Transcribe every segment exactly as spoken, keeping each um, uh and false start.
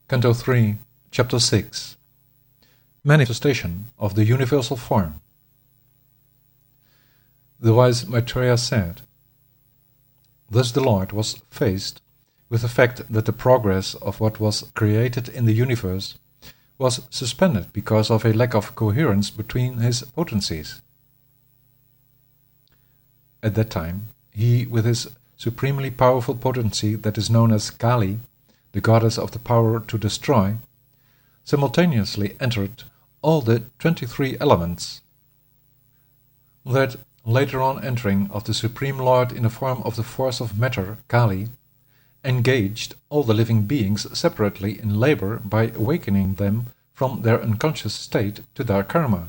Canto three, Chapter six. Manifestation of the Universal Form. The wise Maitreya said, "Thus the Lord was faced with the fact that the progress of what was created in the universe was suspended because of a lack of coherence between his potencies. At that time, he, with his supremely powerful potency that is known as Kali, the goddess of the power to destroy, simultaneously entered all the twenty-three elements. That later on entering of the Supreme Lord in the form of the force of matter, Kali, engaged all the living beings separately in labor by awakening them from their unconscious state to their karma.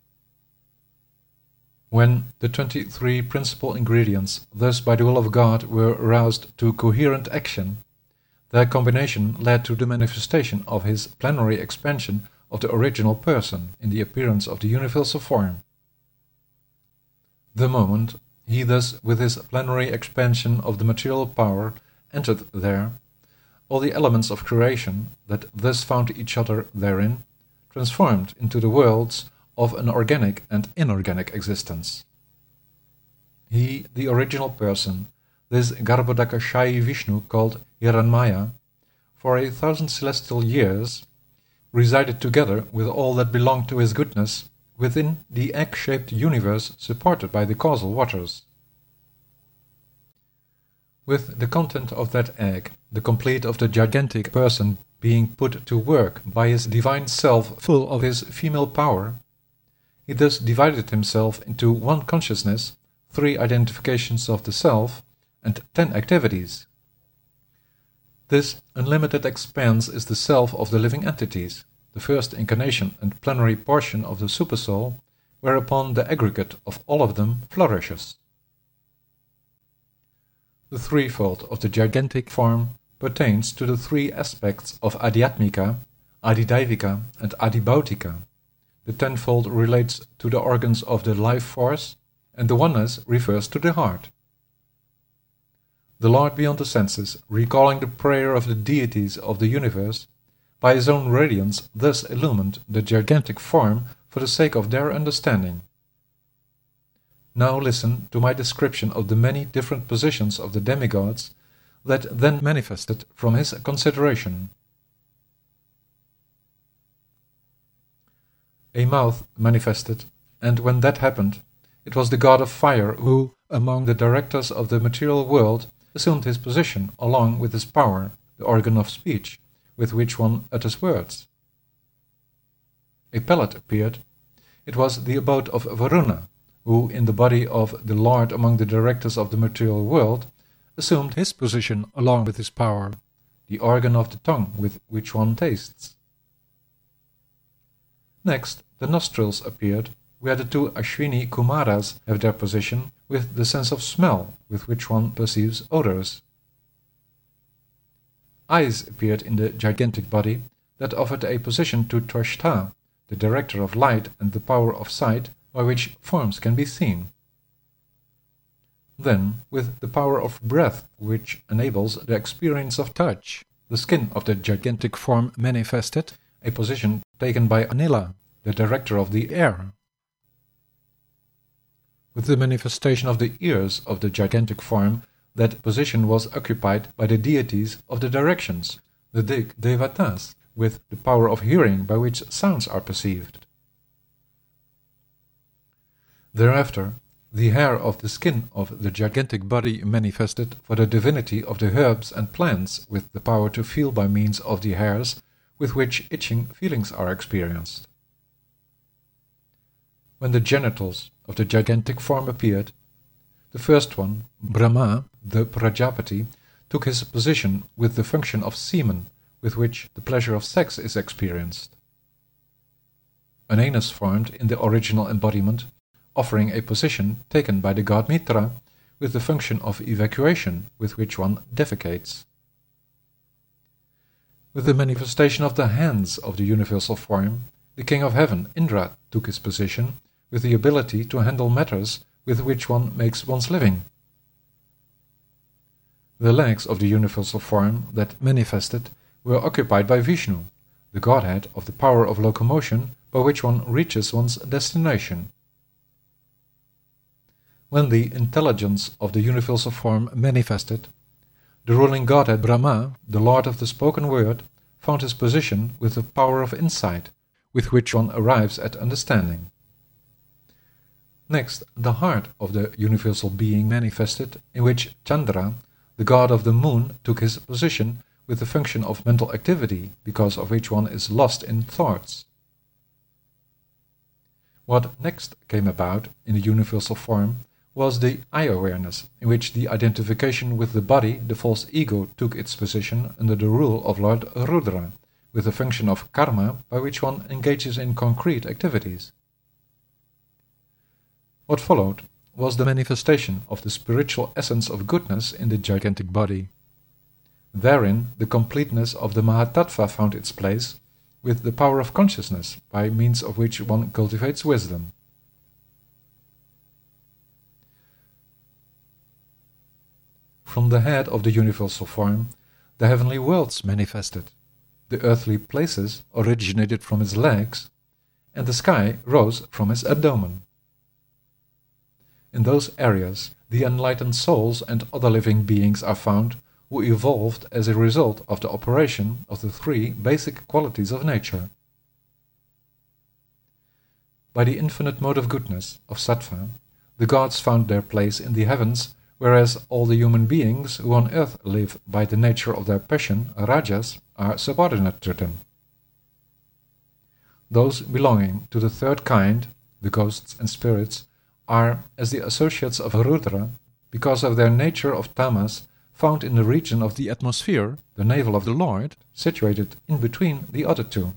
When the twenty-three principal ingredients, thus by the will of God, were aroused to coherent action, their combination led to the manifestation of his plenary expansion of the original person in the appearance of the universal form. The moment he thus, with his plenary expansion of the material power, entered there, all the elements of creation that thus found each other therein transformed into the worlds of an organic and inorganic existence. He, the original person, this Garbhodakashayi Vishnu called Hiranmaya, for a thousand celestial years, resided together with all that belonged to his goodness within the egg-shaped universe supported by the causal waters. With the content of that egg, the complete of the gigantic person being put to work by his divine self full of his female power, he thus divided himself into one consciousness, three identifications of the self, and ten activities. This unlimited expanse is the self of the living entities, the first incarnation and plenary portion of the Supersoul, whereupon the aggregate of all of them flourishes. The threefold of the gigantic form pertains to the three aspects of Adhyatmika, Adidaivika, and Adibhautika. The tenfold relates to the organs of the life force, and the oneness refers to the heart. The Lord beyond the senses, recalling the prayer of the deities of the universe, by his own radiance thus illumined the gigantic form for the sake of their understanding. Now listen to my description of the many different positions of the demigods that then manifested from his consideration. A mouth manifested, and when that happened, it was the god of fire who, among the directors of the material world, assumed his position along with his power, the organ of speech, with which one utters words. A palate appeared. It was the abode of Varuna, who, in the body of the Lord among the directors of the material world, assumed his position along with his power, the organ of the tongue with which one tastes. Next, the nostrils appeared, where the two Ashwini Kumaras have their position with the sense of smell with which one perceives odors. Eyes appeared in the gigantic body that offered a position to Trashta, the director of light and the power of sight by which forms can be seen. Then, with the power of breath which enables the experience of touch, the skin of the gigantic form manifested, a position taken by Anila, the director of the air. With the manifestation of the ears of the gigantic form, that position was occupied by the deities of the directions, the Dig Devatas, with the power of hearing by which sounds are perceived. Thereafter, the hair of the skin of the gigantic body manifested for the divinity of the herbs and plants with the power to feel by means of the hairs with which itching feelings are experienced. When the genitals of the gigantic form appeared, the first one, Brahma, the Prajapati, took his position with the function of semen with which the pleasure of sex is experienced. An anus formed in the original embodiment, offering a position taken by the god Mitra with the function of evacuation with which one defecates. With the manifestation of the hands of the universal form, the king of heaven, Indra, took his position with the ability to handle matters with which one makes one's living. The legs of the universal form that manifested were occupied by Vishnu, the godhead of the power of locomotion by which one reaches one's destination. When the intelligence of the universal form manifested, the ruling godhead Brahma, the lord of the spoken word, found his position with the power of insight, with which one arrives at understanding. Next, the heart of the universal being manifested, in which Chandra, the god of the moon, took his position with the function of mental activity, because of which one is lost in thoughts. What next came about in the universal form was the I-awareness, in which the identification with the body, the false ego, took its position under the rule of Lord Rudra, with the function of karma by which one engages in concrete activities. What followed was the manifestation of the spiritual essence of goodness in the gigantic body. Therein the completeness of the Mahatattva found its place, with the power of consciousness, by means of which one cultivates wisdom. From the head of the universal form, the heavenly worlds manifested. The earthly places originated from his legs, and the sky rose from his abdomen. In those areas, the enlightened souls and other living beings are found who evolved as a result of the operation of the three basic qualities of nature. By the infinite mode of goodness, of sattva, the gods found their place in the heavens, whereas all the human beings who on earth live by the nature of their passion, rajas, are subordinate to them. Those belonging to the third kind, the ghosts and spirits, are, as the associates of Rudra, because of their nature of tamas, found in the region of the atmosphere, the navel of the Lord, situated in between the other two.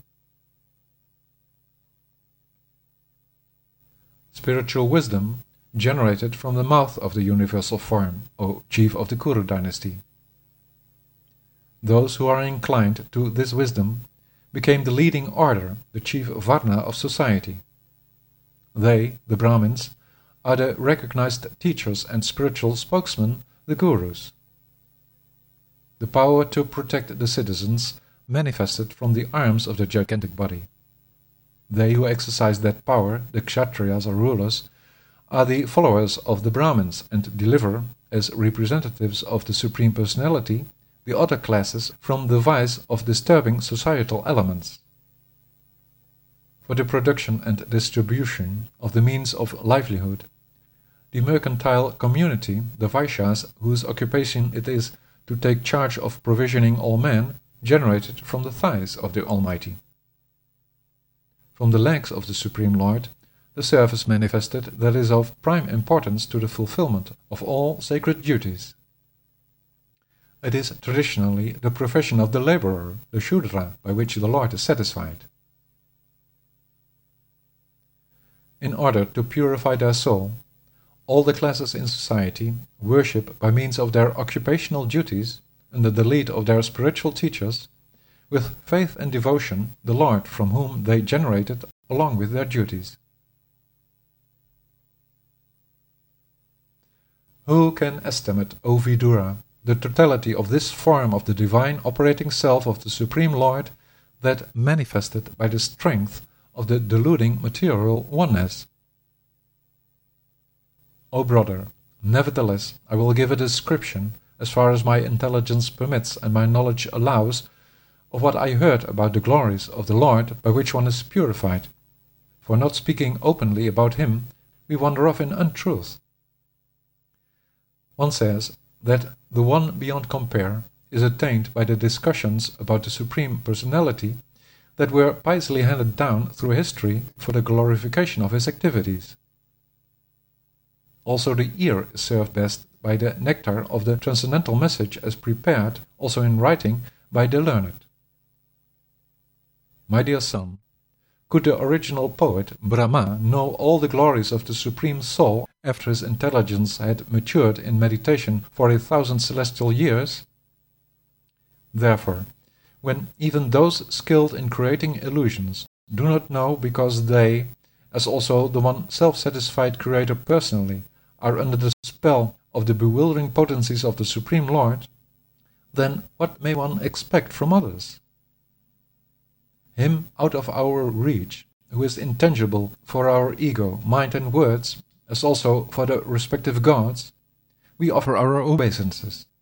Spiritual wisdom generated from the mouth of the universal form, O chief of the Kuru dynasty. Those who are inclined to this wisdom became the leading order, the chief varna of society. They, the Brahmins, are the recognized teachers and spiritual spokesmen, the Gurus. The power to protect the citizens manifested from the arms of the gigantic body. They who exercise that power, the Kshatriyas or rulers, are the followers of the Brahmins and deliver, as representatives of the Supreme Personality, the other classes from the vice of disturbing societal elements. For the production and distribution of the means of livelihood, the mercantile community, the Vaishyas, whose occupation it is to take charge of provisioning all men, generated from the thighs of the Almighty. From the legs of the Supreme Lord, the service manifested that is of prime importance to the fulfillment of all sacred duties. It is traditionally the profession of the laborer, the Shudra, by which the Lord is satisfied. In order to purify their soul, all the classes in society worship by means of their occupational duties, under the lead of their spiritual teachers, with faith and devotion, the Lord from whom they generated along with their duties. Who can estimate, O Vidura, the totality of this form of the divine operating self of the Supreme Lord that manifested by the strength of the deluding material oneness? O brother, nevertheless I will give a description, as far as my intelligence permits and my knowledge allows, of what I heard about the glories of the Lord by which one is purified. For not speaking openly about him, we wander off in untruth. One says that the one beyond compare is attained by the discussions about the Supreme Personality that were piously handed down through history for the glorification of his activities. Also the ear is served best by the nectar of the transcendental message as prepared, also in writing, by the learned. My dear son, could the original poet, Brahma, know all the glories of the Supreme Soul after his intelligence had matured in meditation for a thousand celestial years? Therefore, when even those skilled in creating illusions do not know because they, as also the one self-satisfied Creator personally, are under the spell of the bewildering potencies of the Supreme Lord, then what may one expect from others? Him out of our reach, who is intangible for our ego, mind and words, as also for the respective gods, we offer our obeisances.